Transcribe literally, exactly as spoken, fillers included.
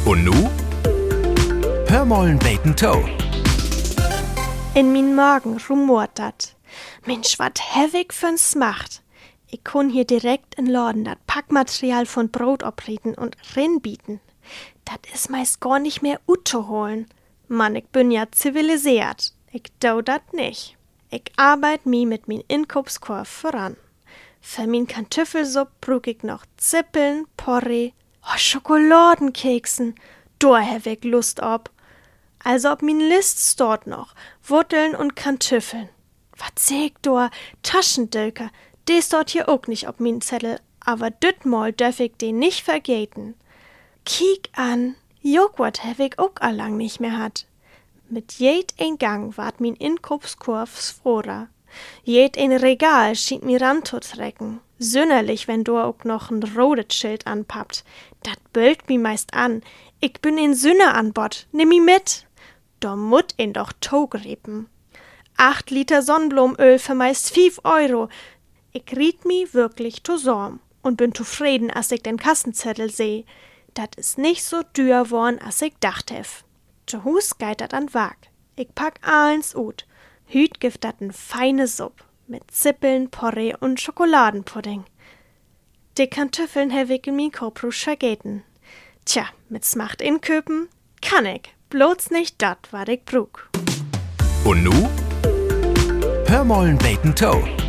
Und nu? Hör mollen beten Toe. In min Magen rumort dat. Mensch, wat hevig für'n Smacht. Ich kun hier direkt in Laden dat Packmaterial von Brot oprieten und rinbieten. Dat is meist gar nicht mehr utzuholen. Mann, ich bin ja zivilisiert. Ich dau dat nicht. Ich arbeit mi mit min Inkaufskorb voran. Für min Kartoffelsupp brug ich noch Zippeln, Porree, oh, Schokoladenkeksen. Da hab ich Lust ob. Also ob min List dort noch Wurteln und Kartoffeln. Wat seh ich da? Taschendölker, des dort hier auch nicht ob min Zettel, aber dütmal dörf ich den nicht vergeten. Kiek an, Joghurt hab ich auch allang nicht mehr hat. Mit jed ein Gang ward min Inkaufskorb froder. Jed ein Regal schien mir ranzutrecken. Sünnerlich, wenn du auch noch ein rotes Schild anpappt. Dat bölkt mi meist an. Ich bin ein Sünner an Bord, nimm mi mit. Da mut ihn doch togrepen. Acht Liter Sonnenblumenöl für meist fief Euro. Ich riet mi wirklich to sorm und bin zufrieden, als ich den Kassenzettel seh. Dat is nicht so dür worn, als ich dacht hef. Zu Hus geit dat an Wag. Ich pack allens ut. Hüt gift dat n feine Supp mit Zippeln, Porree und Schokoladenpudding. Die Kartoffeln hef ich in mi Koprusch vergeten. Tja, mit Smacht inköpen kann ich, bloß nicht dat, wat ich brug. Und nu? Hör mollen beten Toe.